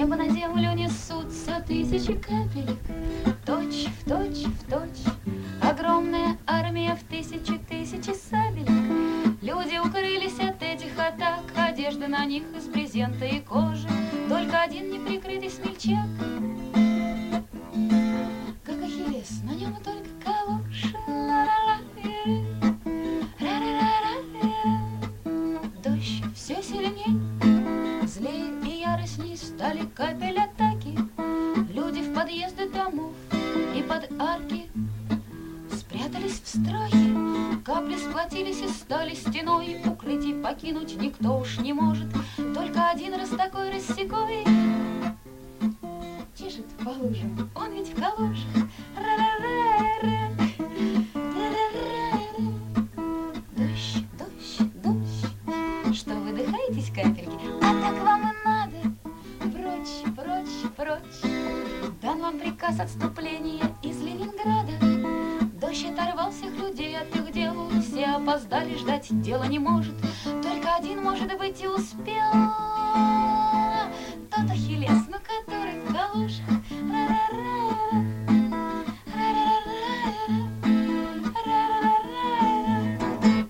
неба на землю несутся тысячи капелек, точь в точь в точь. Огромная армия в тысячи сабелек. Люди укрылись от этих атак, одежда на них из брезента и кожи, только один неприкрытый смельчак, как Ахиллес, на нем только калоши. Дождь все сильней, злее и яростней стали капель атаки. Люди в подъезды домов и под арки спрятались в страхе. Капли сплотились и стали стеной, укрытий покинуть никто уж не может, только один раз такой рассекой чешет по лужам, он ведь в калошах. Дождь, дождь, дождь, что выдыхаетесь, капельки? А так вам и надо. Прочь, прочь, прочь. Дан вам приказ отступления из Ленинграда. Дождь оторвал всех людей от их дел, все опоздали, ждать дело не может, только один, может быть, и успел. Тот Ахиллес, ну который в галошах.